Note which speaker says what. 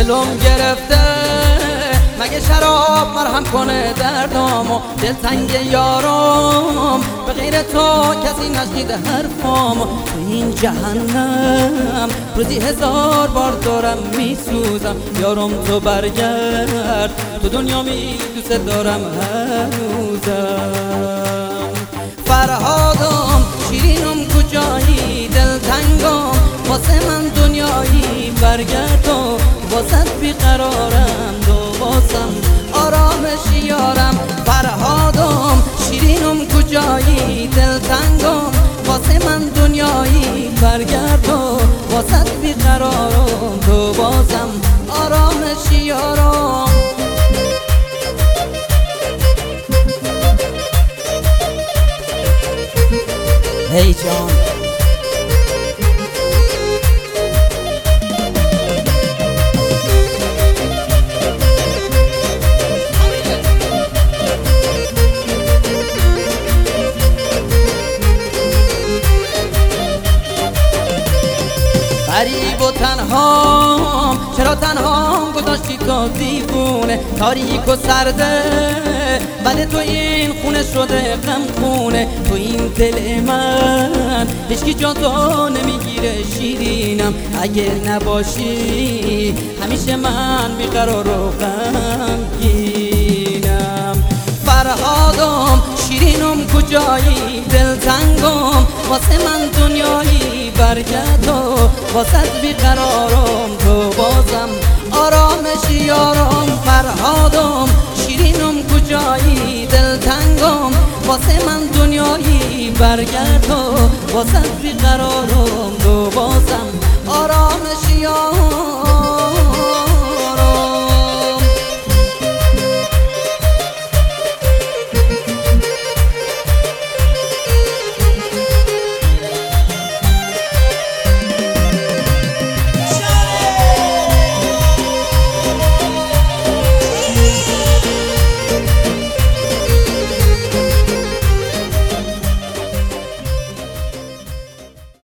Speaker 1: دلم گرفته مگه شراب مرهم کنه دردامو، دلتنگ یارم به غیر تو کسی نشنیده حرفامو. تو این جهنم روزی 1000 بار دارم میسوزم، یارم تو برگرد تو دنیا دوست دارم هنوزم. فرهادم شیرینم کجایی، دلتنگم واسه من دنیایی، برگرد تو واسه بیقرارم، دو واسم آرامش یارم. فرهادم شیرینم کجایی، دلتنگم واسه من دنیایی، برگرد تو واسه بیقرارم، دو واسم آرامش یارم. هی جان غریب و تنهام، چرا تنهام گذاشتی تو دیوونه، تاریک و سرده بعد تو این خونه شده غم خونه. تو این دل من هیچکی جا تو نمیگیره شیرینم، اگه نباشی همیشه من بیقرار و غمگینم. فرهادم شیرینم کجایی، دلتنگم واسه من دنیایی، برگرد تو واسه بیقرارم، تو بازم آرامش یارم. فرهادم شیرینم کجایی، دلتنگم واسه من دنیایی، برگرد تو واسه بیقرارم، تو بازم آرامش